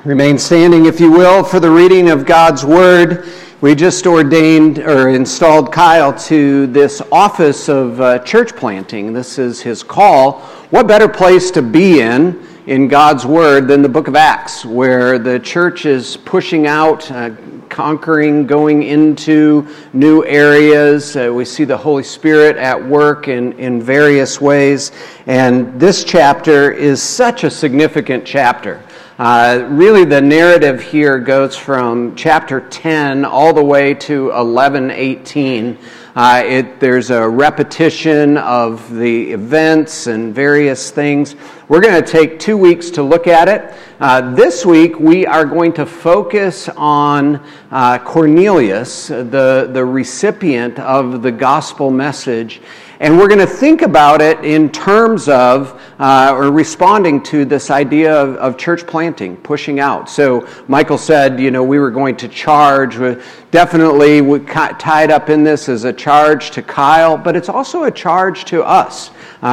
Remain standing, if you will, for the reading of God's Word. We just ordained or installed Kyle to this office of church planting. This is his call. What better place to be in God's Word than the book of Acts, where the church is pushing out, conquering, going into new areas. We see the Holy Spirit at work in various ways. And this chapter is such a significant chapter. Really, the narrative here goes from chapter 10 all the way to 11:18. There's a repetition of the events and various things. We're going to take 2 weeks to look at it. This week, we are going to focus on Cornelius, the recipient of the gospel message. And we're going to think about it in terms of, or responding to this idea of church planting, pushing out. So Michael said, we were going to charge. Definitely we tied up in this as a charge to Kyle, but it's also a charge to us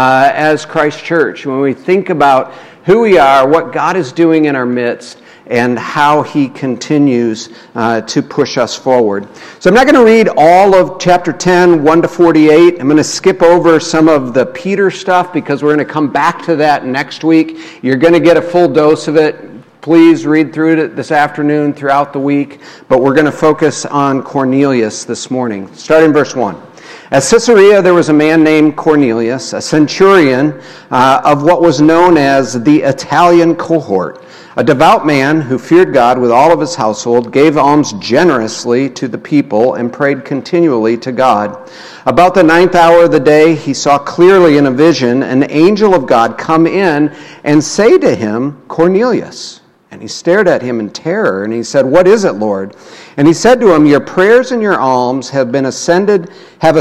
as Christ Church. When we think about who we are, what God is doing in our midst, and how he continues to push us forward. So I'm not going to read all of chapter 10, 1 to 48. I'm going to skip over some of the Peter stuff because we're going to come back to that next week. You're going to get a full dose of it. Please read through it this afternoon, throughout the week. But we're going to focus on Cornelius this morning. Starting verse 1. At Caesarea there was a man named Cornelius, a centurion of what was known as the Italian cohort. A devout man who feared God with all of his household, gave alms generously to the people, and prayed continually to God. About the 9th hour of the day, he saw clearly in a vision an angel of God come in and say to him, Cornelius. And he stared at him in terror, and he said, What is it, Lord? And he said to him, Your prayers and your alms have ascended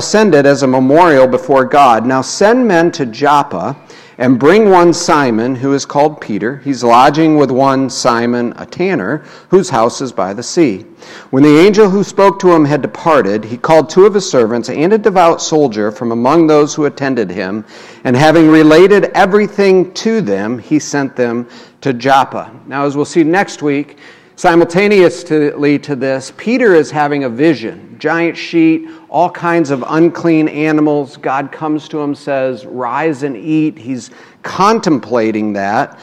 as a memorial before God. Now send men to Joppa, and bring one Simon, who is called Peter. He's lodging with one Simon, a tanner, whose house is by the sea. When the angel who spoke to him had departed, he called 2 of his servants and a devout soldier from among those who attended him, and having related everything to them, he sent them to Joppa. Now, as we'll see next week, simultaneously to this, Peter is having a vision, giant sheet, all kinds of unclean animals. God comes to him, says, rise and eat. He's contemplating that.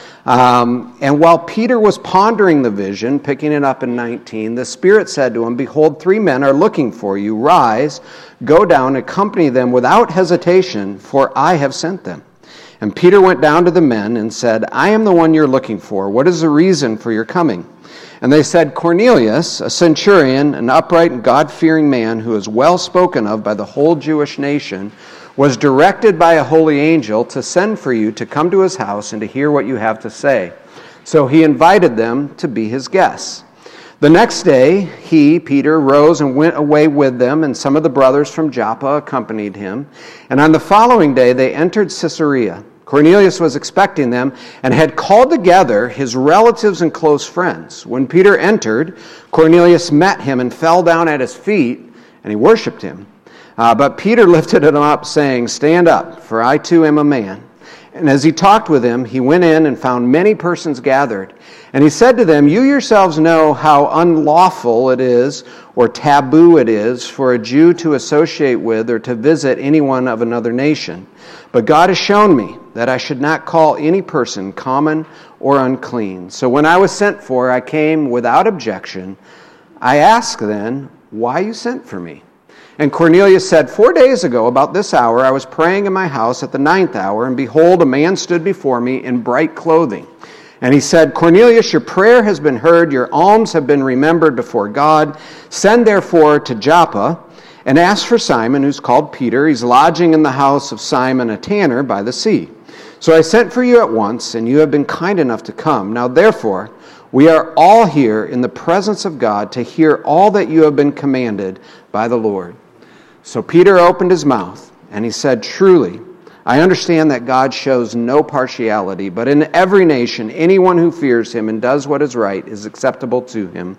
And while Peter was pondering the vision, picking it up in 19, the Spirit said to him, Behold, 3 men are looking for you. Rise, go down, accompany them without hesitation, for I have sent them. And Peter went down to the men and said, I am the one you're looking for. What is the reason for your coming? And they said, Cornelius, a centurion, an upright and God-fearing man who is well spoken of by the whole Jewish nation, was directed by a holy angel to send for you to come to his house and to hear what you have to say. So he invited them to be his guests. The next day, he, Peter, rose and went away with them, and some of the brothers from Joppa accompanied him. And on the following day, they entered Caesarea. Cornelius was expecting them and had called together his relatives and close friends. When Peter entered, Cornelius met him and fell down at his feet, and he worshipped him. But Peter lifted him up, saying, Stand up, for I too am a man. And as he talked with him, he went in and found many persons gathered. And he said to them, You yourselves know how unlawful it is, or taboo it is, for a Jew to associate with or to visit anyone of another nation. But God has shown me that I should not call any person common or unclean. So when I was sent for, I came without objection. I asked then, Why you sent for me? And Cornelius said, 4 days ago, about this hour, I was praying in my house at the 9th hour, and behold, a man stood before me in bright clothing. And he said, Cornelius, your prayer has been heard, your alms have been remembered before God. Send therefore to Joppa, and ask for Simon, who's called Peter. He's lodging in the house of Simon, a tanner, by the sea. So I sent for you at once, and you have been kind enough to come. Now therefore, we are all here in the presence of God to hear all that you have been commanded by the Lord. So Peter opened his mouth, and he said, Truly, I understand that God shows no partiality, but in every nation, anyone who fears him and does what is right is acceptable to him.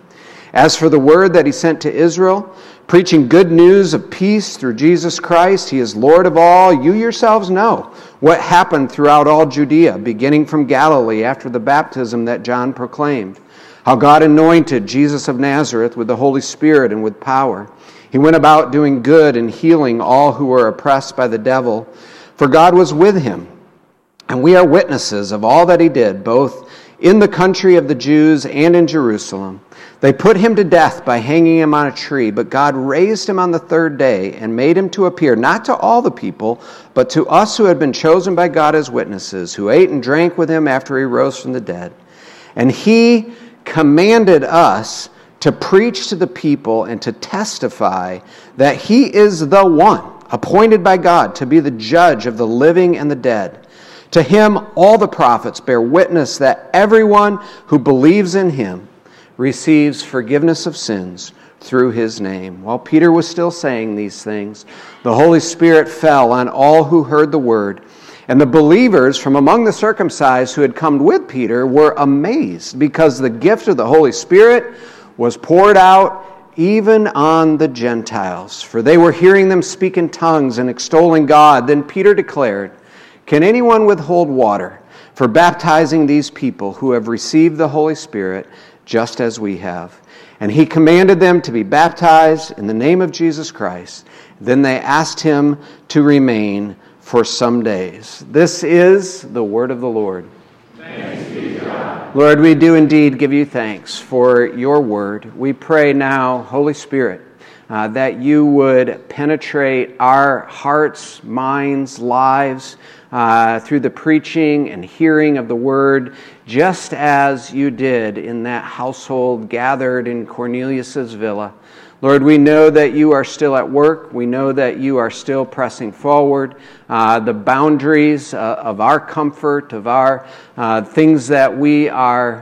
As for the word that he sent to Israel, preaching good news of peace through Jesus Christ, he is Lord of all. You yourselves know what happened throughout all Judea, beginning from Galilee after the baptism that John proclaimed, how God anointed Jesus of Nazareth with the Holy Spirit and with power. He went about doing good and healing all who were oppressed by the devil, for God was with him. And we are witnesses of all that he did, both in the country of the Jews and in Jerusalem. They put him to death by hanging him on a tree, but God raised him on the third day and made him to appear not to all the people, but to us who had been chosen by God as witnesses, who ate and drank with him after he rose from the dead. And he commanded us to preach to the people and to testify that he is the one appointed by God to be the judge of the living and the dead. To him all the prophets bear witness that everyone who believes in him receives forgiveness of sins through his name. While Peter was still saying these things, the Holy Spirit fell on all who heard the word. And the believers from among the circumcised who had come with Peter were amazed because the gift of the Holy Spirit was poured out even on the Gentiles. For they were hearing them speak in tongues and extolling God. Then Peter declared, "Can anyone withhold water for baptizing these people who have received the Holy Spirit just as we have?" And he commanded them to be baptized in the name of Jesus Christ. Then they asked him to remain for some days. This is the word of the Lord. Thanks be to God. Lord, we do indeed give you thanks for your word. We pray now, Holy Spirit, that you would penetrate our hearts, minds, lives through the preaching and hearing of the word, just as you did in that household gathered in Cornelius' villa. Lord, we know that you are still at work. We know that you are still pressing forward. The boundaries of our comfort, of our things that we are,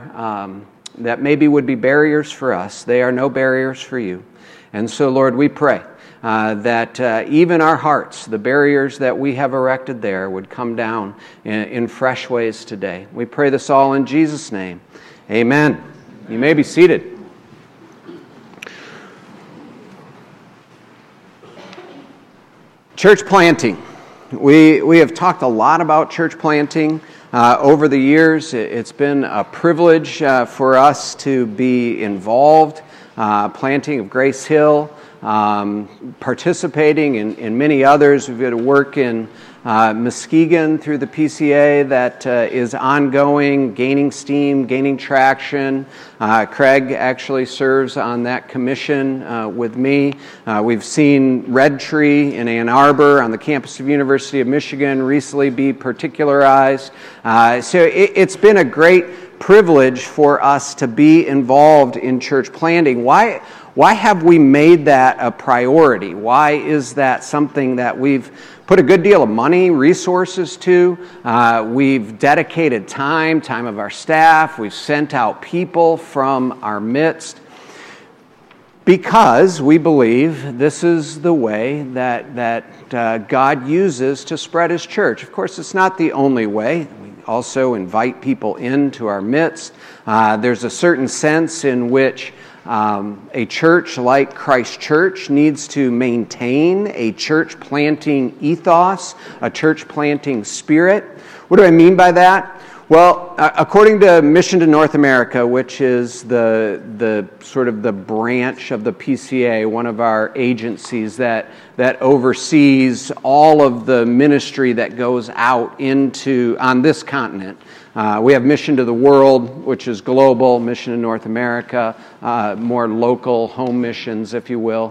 that maybe would be barriers for us, they are no barriers for you. And so, Lord, we pray that even our hearts, the barriers that we have erected there, would come down in fresh ways today. We pray this all in Jesus' name. Amen. You may be seated. Church planting. We have talked a lot about church planting over the years. It's been a privilege for us to be involved, planting of Grace Hill, participating in many others. We've got to work in Muskegon through the PCA that is ongoing, gaining steam, gaining traction. Craig actually serves on that commission with me. We've seen Red Tree in Ann Arbor on the campus of University of Michigan recently be particularized. So it's been a great privilege for us to be involved in church planting. Why have we made that a priority? Why is that something that we've put a good deal of money, resources to? We've dedicated time of our staff. We've sent out people from our midst because we believe this is the way that God uses to spread his church. Of course, it's not the only way. We also invite people into our midst. There's a certain sense in which a church like Christ Church needs to maintain a church planting ethos, a church planting spirit. What do I mean by that? Well, according to Mission to North America, which is the sort of the branch of the PCA, one of our agencies that oversees all of the ministry that goes out on this continent. We have Mission to the World, which is global, Mission to North America, more local home missions, if you will.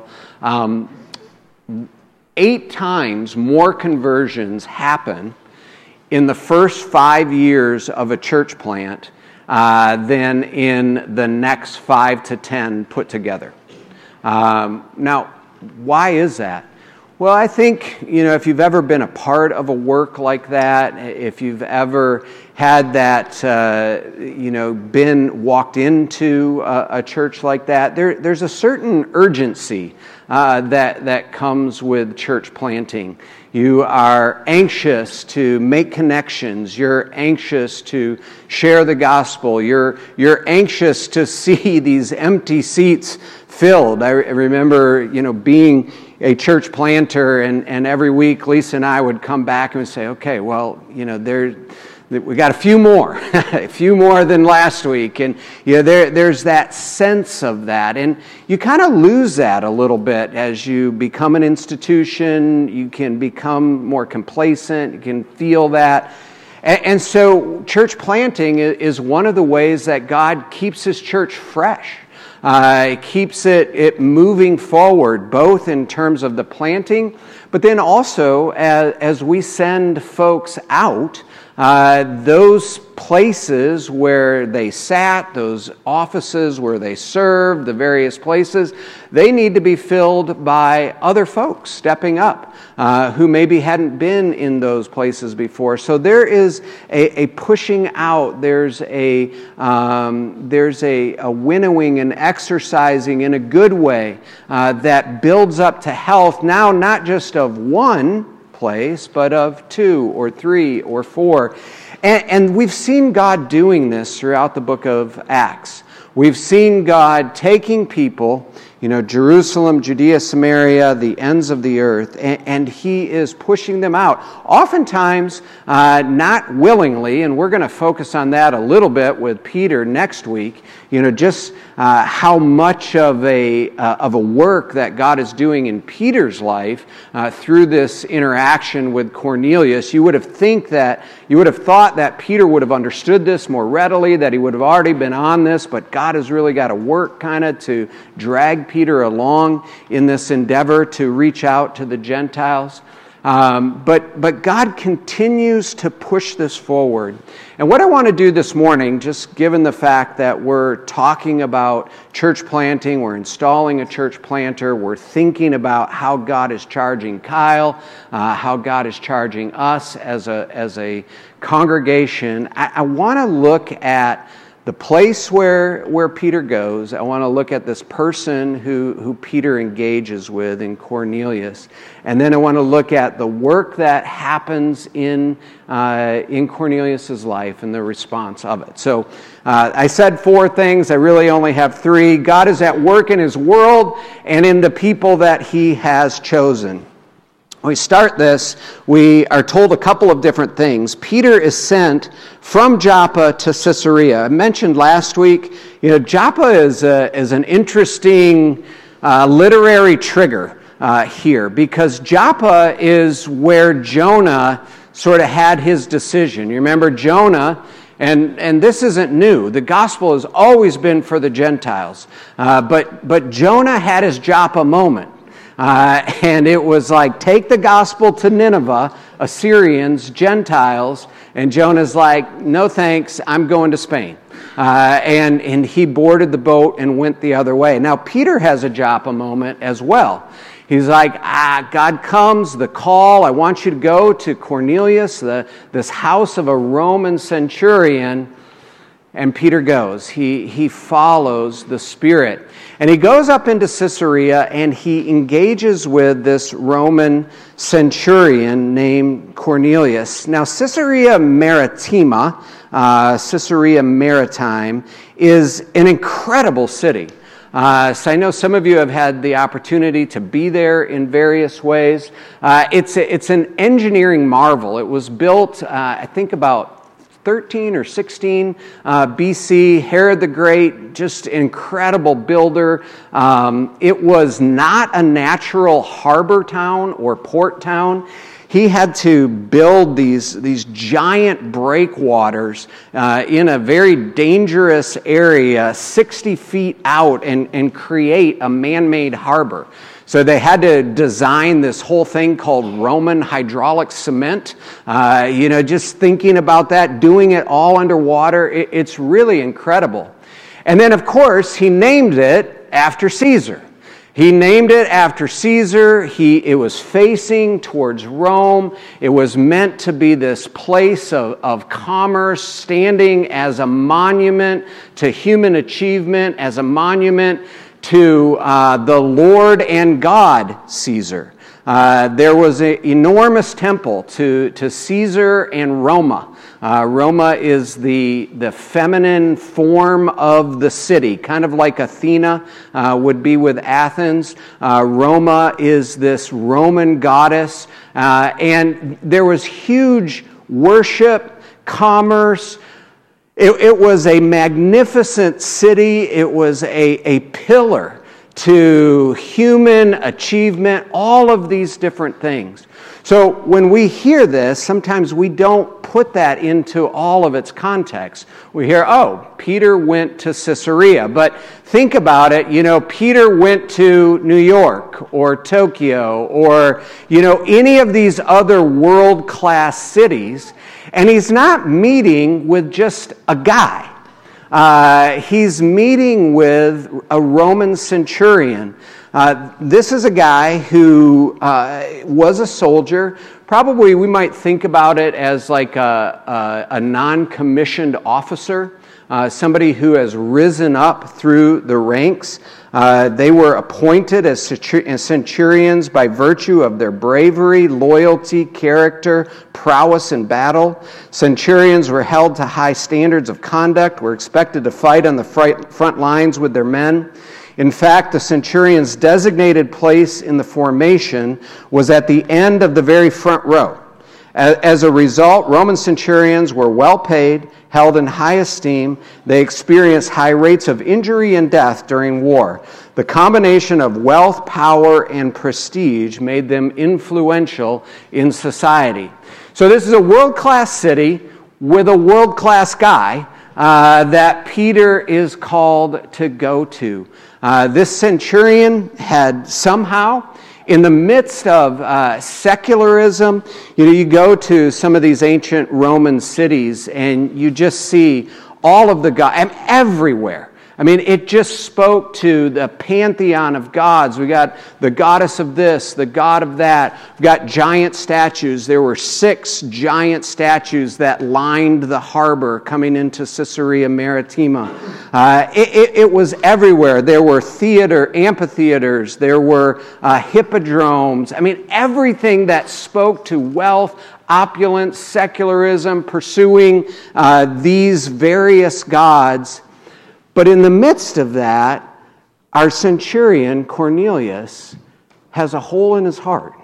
8 times more conversions happen in the first 5 years of a church plant than in the next 5 to 10 put together. Now, why is that? Well, I think, if you've ever been a part of a work like that, if you've ever had that, been walked into a church like that, there's a certain urgency that comes with church planting. You are anxious to make connections. You're anxious to share the gospel. You're anxious to see these empty seats filled. I remember, being a church planter, and every week Lisa and I would come back and say, okay, well, we got a few more, a few more than last week. And there's that sense of that. And you kind of lose that a little bit as you become an institution. You can become more complacent. You can feel that. And so church planting is one of the ways that God keeps His church fresh. It keeps it moving forward, both in terms of the planting, but then also as we send folks out, those places where they sat, those offices where they served, the various places, they need to be filled by other folks stepping up who maybe hadn't been in those places before. So there is a pushing out, there's a winnowing and exercising in a good way that builds up to health now, not just of one place, but of 2 or 3 or 4. And we've seen God doing this throughout the book of Acts. We've seen God taking people, Jerusalem, Judea, Samaria, the ends of the earth, and He is pushing them out. Oftentimes, not willingly, and we're going to focus on that a little bit with Peter next week, just how much of a work that God is doing in Peter's life through this interaction with Cornelius. You would have thought that Peter would have understood this more readily, that he would have already been on this, but God has really got to work kind of to drag Peter along in this endeavor to reach out to the Gentiles. But God continues to push this forward. And what I want to do this morning, just given the fact that we're talking about church planting, we're installing a church planter, we're thinking about how God is charging Kyle, how God is charging us as a congregation, I want to look at the place where Peter goes. I want to look at this person who Peter engages with in Cornelius. And then I want to look at the work that happens in Cornelius' life and the response of it. So I said 4 things. I really only have 3. God is at work in His world and in the people that He has chosen. When we start this, we are told a couple of different things. Peter is sent from Joppa to Caesarea. I mentioned last week, Joppa is an interesting literary trigger here, because Joppa is where Jonah sort of had his decision. You remember Jonah, and this isn't new. The gospel has always been for the Gentiles. But Jonah had his Joppa moment. And it was like, take the gospel to Nineveh, Assyrians, Gentiles, and Jonah's like, no thanks, I'm going to Spain. And he boarded the boat and went the other way. Now, Peter has a Joppa moment as well. He's like, God comes, the call, I want you to go to Cornelius, this house of a Roman centurion. And Peter goes. He follows the Spirit. And he goes up into Caesarea and he engages with this Roman centurion named Cornelius. Now, Caesarea Maritima, Caesarea Maritime, is an incredible city. So I know some of you have had the opportunity to be there in various ways. It's an engineering marvel. It was built, I think, about 13 or 16 BC, Herod the Great, just incredible builder. It was not a natural harbor town or port town. He had to build these giant breakwaters in a very dangerous area 60 feet out and create a man-made harbor. So they had to design this whole thing called Roman hydraulic cement. Just thinking about that, doing it all underwater, it's really incredible. And then, of course, he named it after Caesar. He named it after Caesar. It was facing towards Rome. It was meant to be this place of commerce, standing as a monument to human achievement, as a monument to the Lord and God Caesar. There was an enormous temple to Caesar and Roma. Roma is the feminine form of the city, kind of like Athena would be with Athens. Roma is this Roman goddess, and there was huge worship, commerce. It was a magnificent city. It was a pillar to human achievement, all of these different things. So when we hear this, sometimes we don't put that into all of its context. We hear, oh, Peter went to Caesarea. But think about it, Peter went to New York or Tokyo or, any of these other world-class cities, and he's not meeting with just a guy. He's meeting with a Roman centurion. This is a guy who was a soldier. Probably we might think about it as like a non-commissioned officer, somebody who has risen up through the ranks. They were appointed as centurions by virtue of their bravery, loyalty, character, prowess in battle. Centurions were held to high standards of conduct, were expected to fight on the front lines with their men. In fact, the centurion's designated place in the formation was at the end of the very front row. As a result, Roman centurions were well paid, held in high esteem. They experienced high rates of injury and death during war. The combination of wealth, power, and prestige made them influential in society. So this is a world-class city with a world-class guy that Peter is called to go to. This centurion had somehow, in the midst of secularism, you go to some of these ancient Roman cities and you just see all of the gods everywhere. I mean, it just spoke to the pantheon of gods. We got the goddess of this, the god of that. We've got giant statues. There were 6 giant statues that lined the harbor coming into Caesarea Maritima. It was everywhere. There were amphitheaters. There were hippodromes. I mean, everything that spoke to wealth, opulence, secularism, pursuing these various gods. But in the midst of that, our centurion, Cornelius, has a hole in his heart.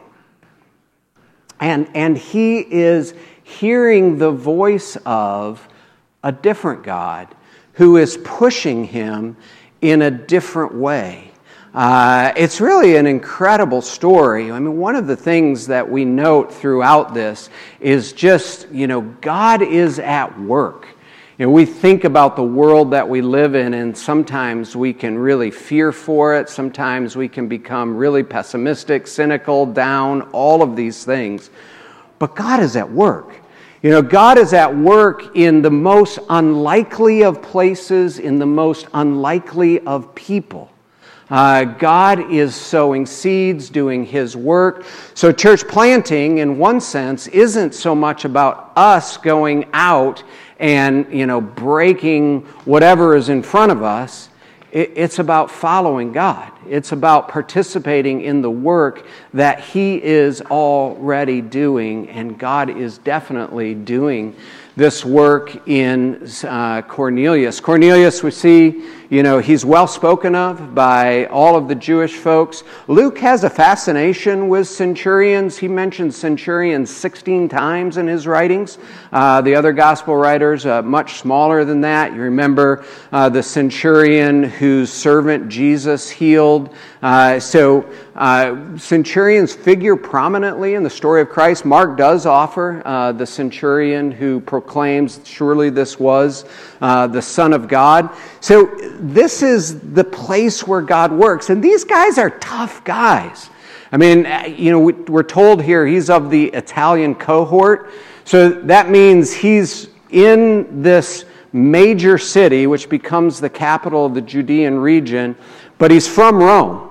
And he is hearing the voice of a different God who is pushing him in a different way. It's really an incredible story. I mean, one of the things that we note throughout this is just, God is at work. We think about the world that we live in, and sometimes we can really fear for it. Sometimes we can become really pessimistic, cynical, down, all of these things. But God is at work. God is at work in the most unlikely of places, in the most unlikely of people. God is sowing seeds, doing His work. So church planting, in one sense, isn't so much about us going out and, breaking whatever is in front of us. It's about following God. It's about participating in the work that He is already doing, and God is definitely doing this work in Cornelius. Cornelius, we see, he's well spoken of by all of the Jewish folks. Luke has a fascination with centurions. He mentions centurions 16 times in his writings. The other gospel writers, much smaller than that. You remember the centurion whose servant Jesus healed. Centurions figure prominently in the story of Christ. Mark does offer the centurion who proclaims, surely this was the Son of God. So this is the place where God works. And these guys are tough guys. I mean, we're told here he's of the Italian cohort. So that means he's in this major city, which becomes the capital of the Judean region, but he's from Rome.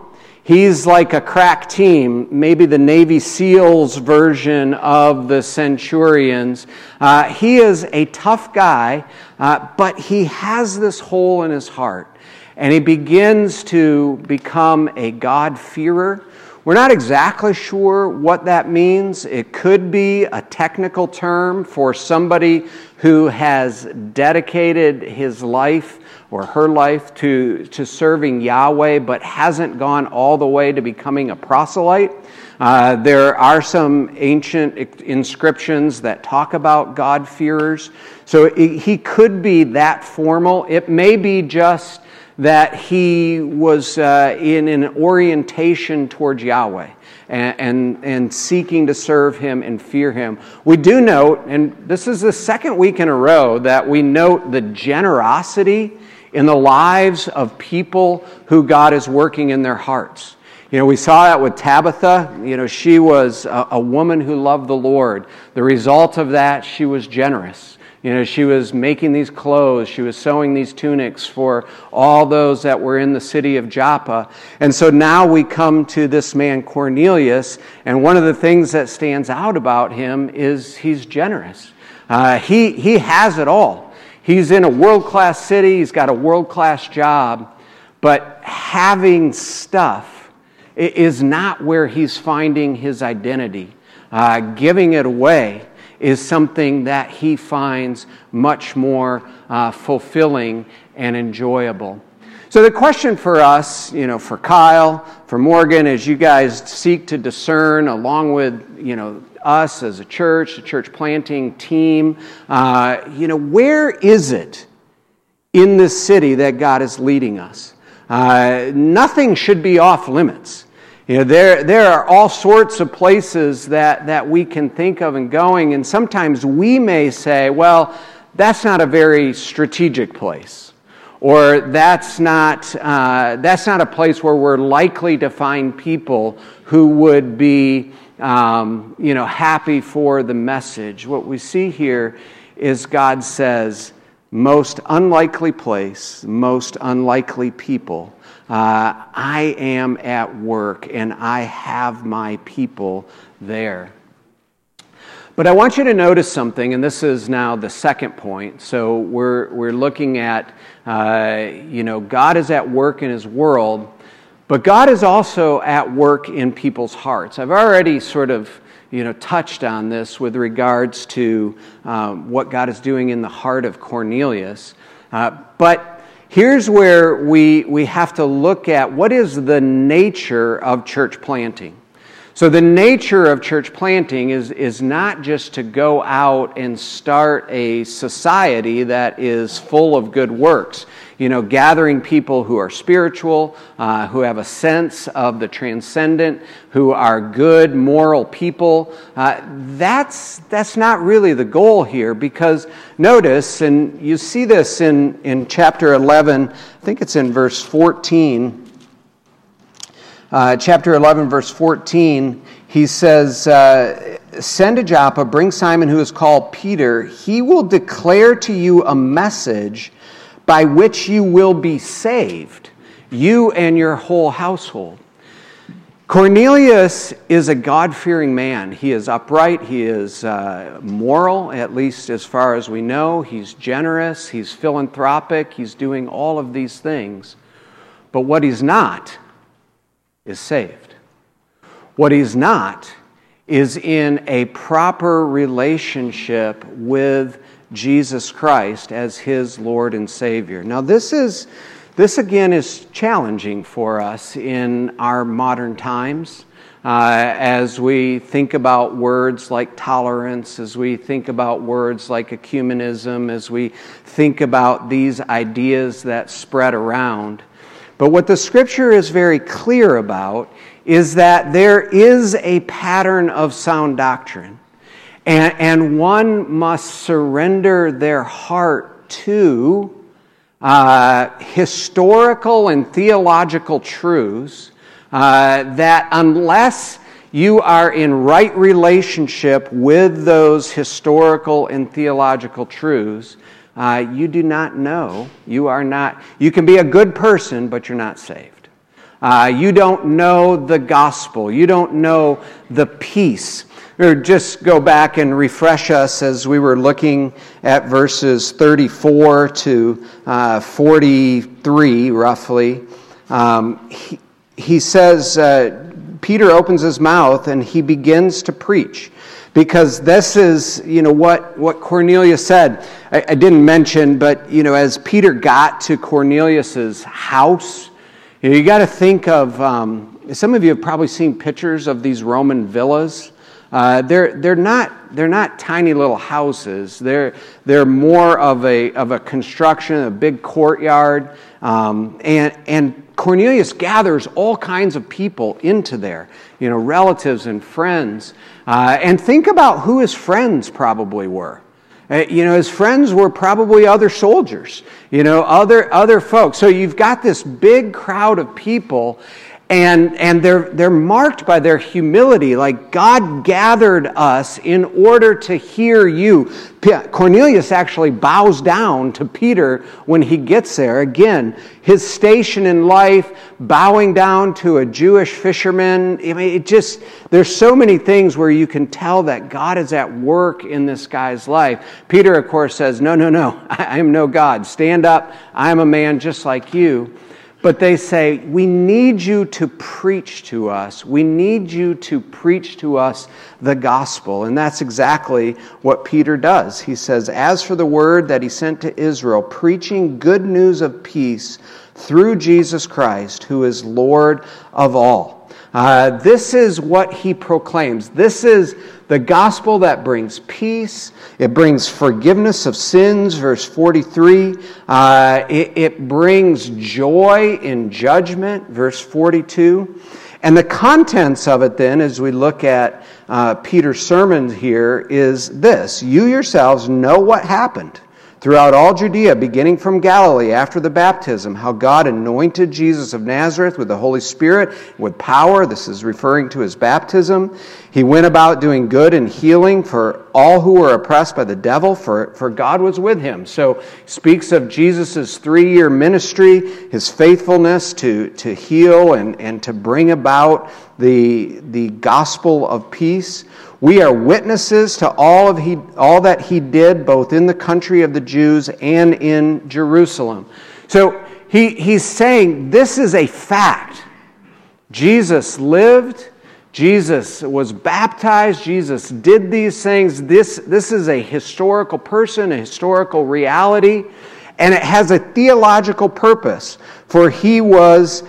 He's like a crack team, maybe the Navy SEALs version of the centurions. He is a tough guy, but he has this hole in his heart, and he begins to become a God-fearer. We're not exactly sure what that means. It could be a technical term for somebody who has dedicated his life or her life to serving Yahweh, but hasn't gone all the way to becoming a proselyte. There are some ancient inscriptions that talk about God-fearers. So he could be that formal. It may be just that he was in an orientation towards Yahweh and seeking to serve Him and fear Him. We do note, and this is the second week in a row, that we note the generosity in the lives of people who God is working in their hearts. We saw that with Tabitha. She was a woman who loved the Lord. The result of that, she was generous. She was making these clothes. She was sewing these tunics for all those that were in the city of Joppa. And so now we come to this man Cornelius, and one of the things that stands out about him is he's generous. He has it all. He's in a world-class city. He's got a world-class job. But having stuff is not where he's finding his identity. Giving it away is something that he finds much more fulfilling and enjoyable. So the question for us, for Kyle, for Morgan, as you guys seek to discern along with, us as a church planting team, where is it in this city that God is leading us? Nothing should be off limits. There are all sorts of places that we can think of and going, and sometimes we may say, well, that's not a very strategic place, or that's not a place where we're likely to find people who would be happy for the message. What we see here is God says, most unlikely place, most unlikely people. I am at work, and I have my people there. But I want you to notice something, and this is now the second point. So we're looking at, God is at work in His world, but God is also at work in people's hearts. I've already sort of, touched on this with regards to what God is doing in the heart of Cornelius. But here's where we have to look at what is the nature of church planting. So the nature of church planting is not just to go out and start a society that is full of good works. Gathering people who are spiritual, who have a sense of the transcendent, who are good, moral people. That's not really the goal here, because notice, and you see this in chapter 11, I think it's in verse 14. Chapter 11, verse 14, he says, send to Joppa, bring Simon who is called Peter. He will declare to you a message by which you will be saved, you and your whole household. Cornelius is a God-fearing man. He is upright. He is moral, at least as far as we know. He's generous. He's philanthropic. He's doing all of these things. But what he's not is saved. What he's not is in a proper relationship with Jesus Christ as his Lord and Savior. Now this again is challenging for us in our modern times as we think about words like tolerance, as we think about words like ecumenism, as we think about these ideas that spread around. But what the Scripture is very clear about is that there is a pattern of sound doctrine. And one must surrender their heart to historical and theological truths that unless you are in right relationship with those historical and theological truths, you do not know. You can be a good person, but you're not saved. You don't know the gospel. You don't know the peace. Or just go back and refresh us as we were looking at verses 34 to 43, roughly. He says, Peter opens his mouth and he begins to preach. Because this is, what Cornelius said. I didn't mention, but, as Peter got to Cornelius's house, you got to think of, some of you have probably seen pictures of these Roman villas. They're not tiny little houses. They're more of a construction, a big courtyard, and Cornelius gathers all kinds of people into there, relatives and friends, and think about who his friends probably were. His friends were probably other soldiers, other folks. So you've got this big crowd of people. And they're marked by their humility, like God gathered us in order to hear you. Cornelius actually bows down to Peter when he gets there. Again, his station in life, bowing down to a Jewish fisherman. I mean, there's so many things where you can tell that God is at work in this guy's life. Peter, of course, says, no, I am no God. Stand up. I am a man just like you. But they say, we need you to preach to us. We need you to preach to us the gospel. And that's exactly what Peter does. He says, as for the word that he sent to Israel, preaching good news of peace through Jesus Christ, who is Lord of all. This is what he proclaims. This is the gospel that brings peace. It brings forgiveness of sins, verse 43. It brings joy in judgment, verse 42. And the contents of it then, as we look at Peter's sermon here, is this. You yourselves know what happened throughout all Judea, beginning from Galilee after the baptism, how God anointed Jesus of Nazareth with the Holy Spirit, with power. This is referring to his baptism. He went about doing good and healing for all who were oppressed by the devil, for God was with him. So speaks of Jesus' 3-year ministry, his faithfulness to heal and to bring about the gospel of peace. We are witnesses to all that he did, both in the country of the Jews and in Jerusalem. So he's saying this is a fact. Jesus lived. Jesus was baptized. Jesus did these things. This is a historical person, a historical reality, and it has a theological purpose. For he was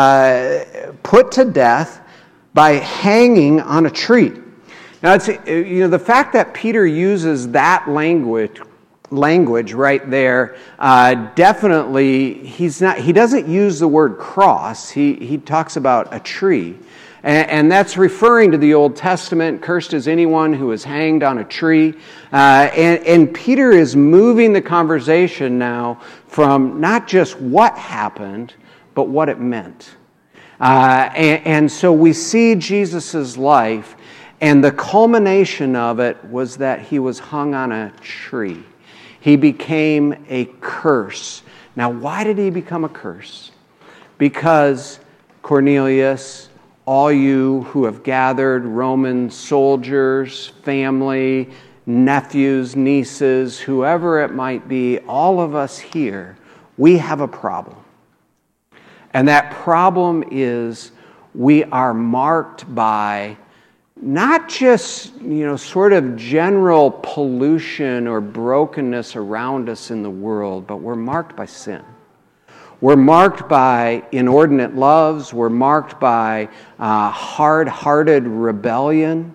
put to death by hanging on a tree. Now, it's, the fact that Peter uses that language right there, definitely he doesn't use the word cross. He talks about a tree. And that's referring to the Old Testament, cursed is anyone who is hanged on a tree. And Peter is moving the conversation now from not just what happened, but what it meant. And so we see Jesus' life, and the culmination of it was that he was hung on a tree. He became a curse. Now, why did he become a curse? Because Cornelius, all you who have gathered, Roman soldiers, family, nephews, nieces, whoever it might be, all of us here, we have a problem. And that problem is we are marked by not just, sort of general pollution or brokenness around us in the world, but we're marked by sin. We're marked by inordinate loves. We're marked by hard-hearted rebellion.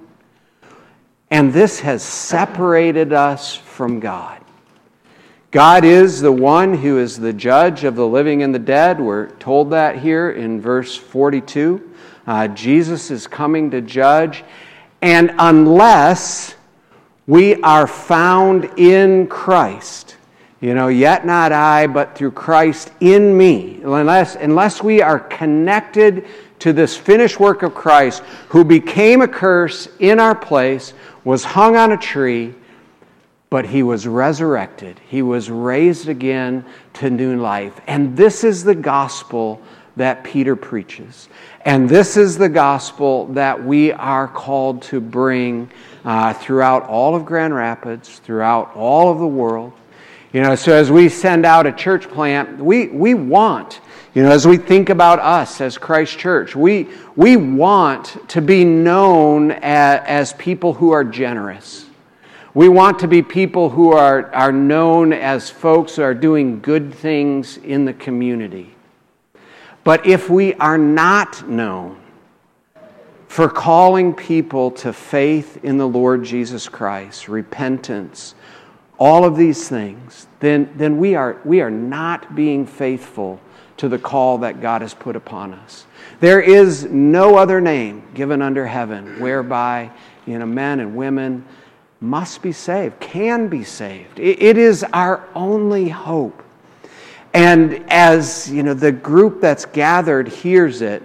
And this has separated us from God. God is the one who is the judge of the living and the dead. We're told that here in verse 42. Jesus is coming to judge. And unless we are found in Christ, yet not I, but through Christ in me, unless we are connected to this finished work of Christ, who became a curse in our place, was hung on a tree, but he was resurrected. He was raised again to new life. And this is the gospel that Peter preaches. And this is the gospel that we are called to bring throughout all of Grand Rapids, throughout all of the world. So as we send out a church plant, we want, as we think about us as Christ Church, we want to be known as people who are generous. We want to be people who are known as folks who are doing good things in the community. But if we are not known for calling people to faith in the Lord Jesus Christ, repentance, all of these things, then we are not being faithful to the call that God has put upon us. There is no other name given under heaven whereby men and women must be saved, can be saved. It is our only hope. And as the group that's gathered hears it,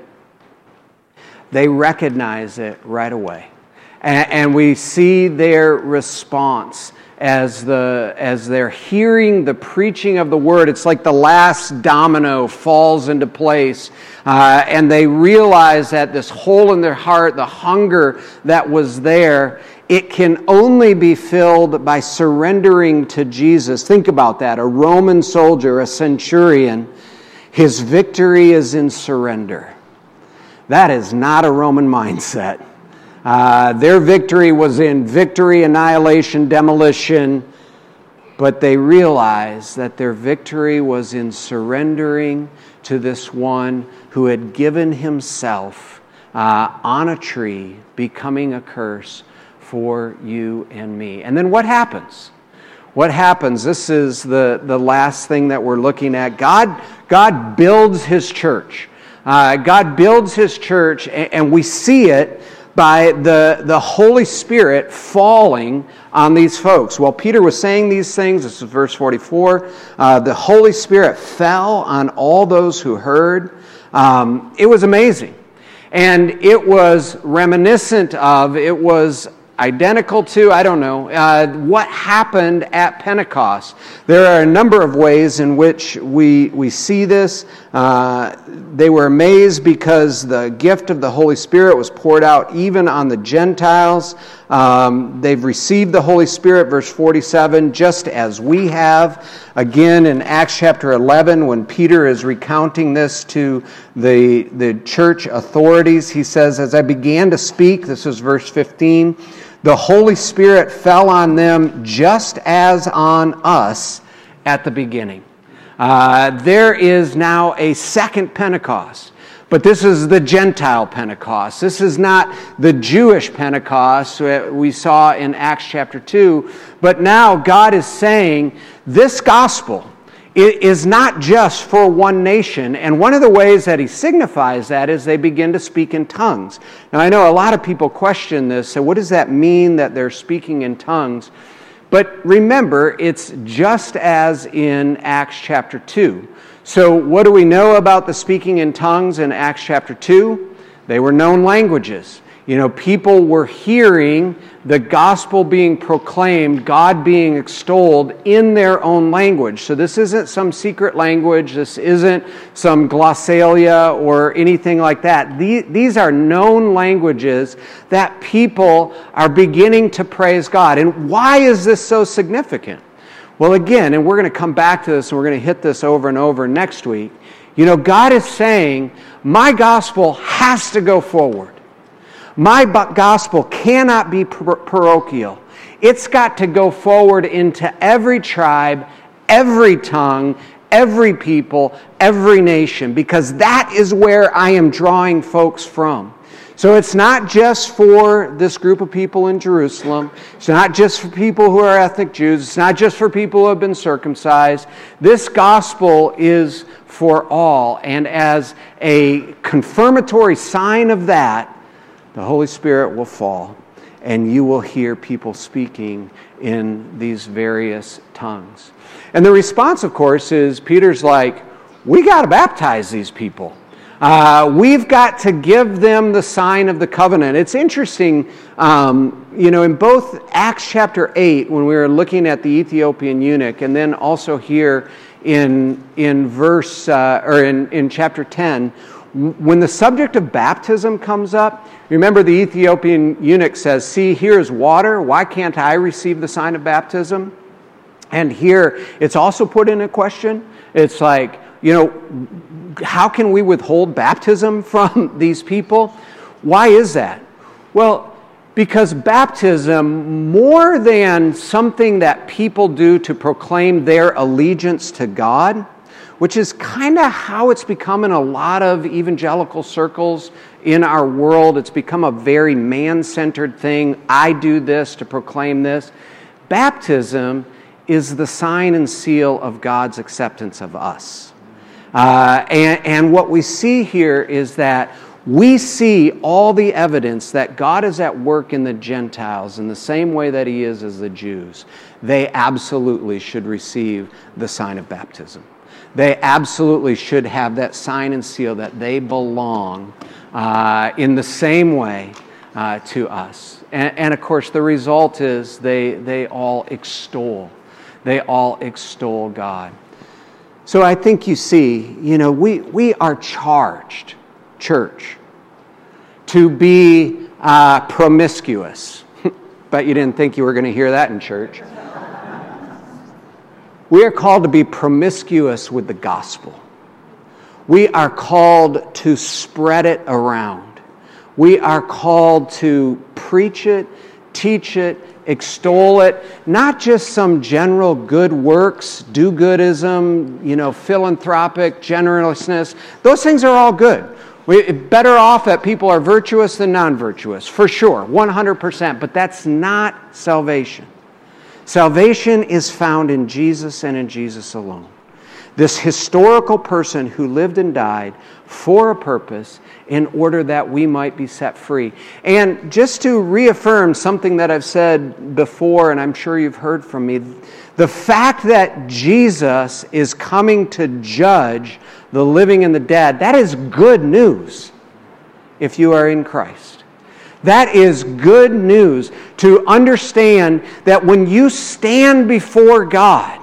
they recognize it right away. And we see their response as they're hearing the preaching of the word. It's like the last domino falls into place, and they realize that this hole in their heart, the hunger that was there, it can only be filled by surrendering to Jesus. Think about that. A Roman soldier, a centurion, his victory is in surrender. That is not a Roman mindset. Their victory was in victory, annihilation, demolition, but they realized that their victory was in surrendering to this one who had given himself on a tree, becoming a curse for you and me. And then what happens? What happens? This is the last thing that we're looking at. God builds His church. God builds His church, and we see it by the Holy Spirit falling on these folks. While Peter was saying these things, this is verse 44, the Holy Spirit fell on all those who heard. It was amazing. And it was reminiscent of, it was identical to, I don't know, what happened at Pentecost. There are a number of ways in which we see this. They were amazed because the gift of the Holy Spirit was poured out even on the Gentiles. They've received the Holy Spirit, verse 47, just as we have. Again, in Acts chapter 11, when Peter is recounting this to the church authorities, he says, as I began to speak, this is verse 15, the Holy Spirit fell on them just as on us at the beginning. There is now a second Pentecost. But this is the Gentile Pentecost. This is not the Jewish Pentecost we saw in Acts chapter 2. But now God is saying this gospel is not just for one nation. And one of the ways that He signifies that is they begin to speak in tongues. Now I know a lot of people question this. So what does that mean that they're speaking in tongues? But remember, it's just as in Acts chapter 2. So what do we know about the speaking in tongues in Acts chapter 2? They were known languages. People were hearing the gospel being proclaimed, God being extolled in their own language. So this isn't some secret language. This isn't some glossalia or anything like that. These are known languages that people are beginning to praise God. And why is this so significant? Well, again, and we're going to come back to this and we're going to hit this over and over next week. God is saying, my gospel has to go forward. My gospel cannot be parochial. It's got to go forward into every tribe, every tongue, every people, every nation, because that is where I am drawing folks from. So it's not just for this group of people in Jerusalem. It's not just for people who are ethnic Jews. It's not just for people who have been circumcised. This gospel is for all. And as a confirmatory sign of that, the Holy Spirit will fall, and you will hear people speaking in these various tongues. And the response, of course, is Peter's like, we got to baptize these people. We've got to give them the sign of the covenant. It's interesting, in both Acts chapter 8, when we were looking at the Ethiopian eunuch, and then also here in chapter 10, when the subject of baptism comes up, remember the Ethiopian eunuch says, "See, here's water. Why can't I receive the sign of baptism?" And here, it's also put in a question. It's like, how can we withhold baptism from these people? Why is that? Well, because baptism, more than something that people do to proclaim their allegiance to God, which is kind of how it's become in a lot of evangelical circles in our world. It's become a very man-centered thing. I do this to proclaim this. Baptism is the sign and seal of God's acceptance of us. And what we see here is that we see all the evidence that God is at work in the Gentiles in the same way that He is as the Jews. They absolutely should receive the sign of baptism. They absolutely should have that sign and seal that they belong in the same way to us. And of course, the result is they all extol. They all extol God. So I think you see, we are charged, church, to be promiscuous. Bet you didn't think you were going to hear that in church. We are called to be promiscuous with the gospel. We are called to spread it around. We are called to preach it, teach it, extol it, not just some general good works, do-goodism, philanthropic, generousness. Those things are all good. We're better off that people are virtuous than non-virtuous, for sure, 100%, but that's not salvation. Salvation is found in Jesus and in Jesus alone. This historical person who lived and died for a purpose in order that we might be set free. And just to reaffirm something that I've said before, and I'm sure you've heard from me, the fact that Jesus is coming to judge the living and the dead, that is good news if you are in Christ. That is good news to understand that when you stand before God,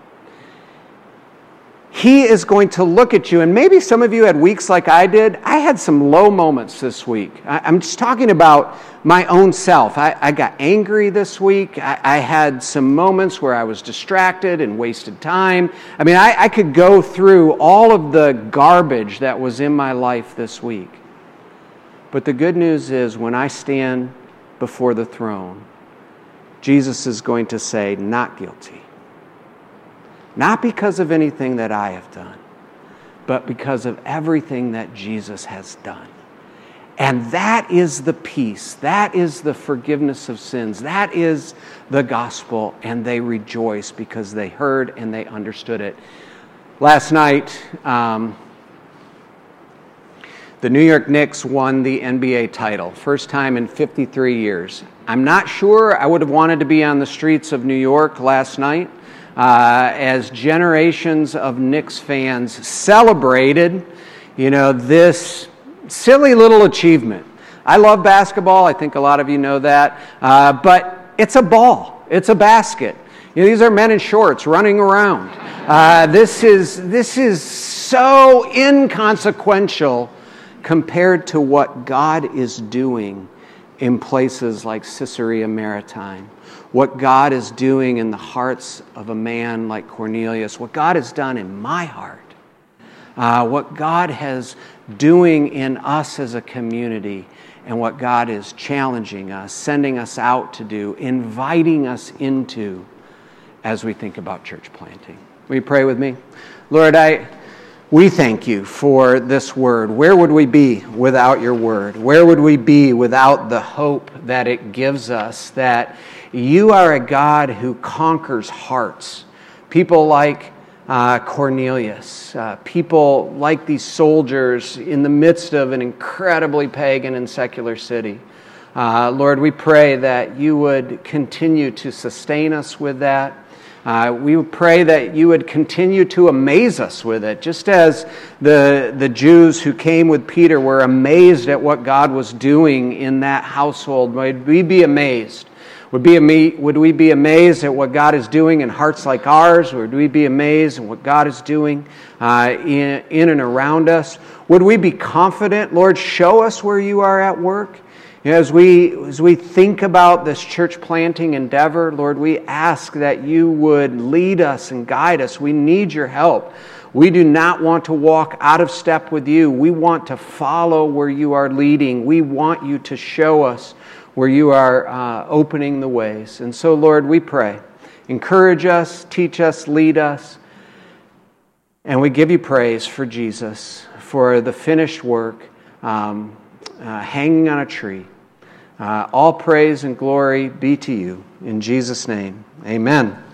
He is going to look at you. And maybe some of you had weeks like I did. I had some low moments this week. I'm just talking about my own self. I got angry this week. I had some moments where I was distracted and wasted time. I mean, I could go through all of the garbage that was in my life this week. But the good news is when I stand before the throne, Jesus is going to say, not guilty. Not because of anything that I have done, but because of everything that Jesus has done. And that is the peace. That is the forgiveness of sins. That is the gospel. And they rejoice because they heard and they understood it. Last night, the New York Knicks won the NBA title. First time in 53 years. I'm not sure I would have wanted to be on the streets of New York last night as generations of Knicks fans celebrated, this silly little achievement. I love basketball. I think a lot of you know that. But it's a ball. It's a basket. These are men in shorts running around. This is so inconsequential compared to what God is doing in places like Caesarea Maritime, what God is doing in the hearts of a man like Cornelius, what God has done in my heart, what God has doing in us as a community, and what God is challenging us, sending us out to do, inviting us into as we think about church planting. Will you pray with me? Lord, we thank you for this word. Where would we be without your word? Where would we be without the hope that it gives us, that you are a God who conquers hearts? People like Cornelius, people like these soldiers in the midst of an incredibly pagan and secular city. Lord, we pray that you would continue to sustain us with that. We pray that you would continue to amaze us with it, just as the Jews who came with Peter were amazed at what God was doing in that household. May we be amazed Would we be amazed at what God is doing in hearts like ours? Would we be amazed at what God is doing in and around us? Would we be confident? Lord, show us where you are at work. As we think about this church planting endeavor, Lord, we ask that you would lead us and guide us. We need your help. We do not want to walk out of step with you. We want to follow where you are leading. We want you to show us where you are opening the ways. And so, Lord, we pray. Encourage us, teach us, lead us. And we give you praise for Jesus, for the finished work hanging on a tree. All praise and glory be to you. In Jesus' name, amen.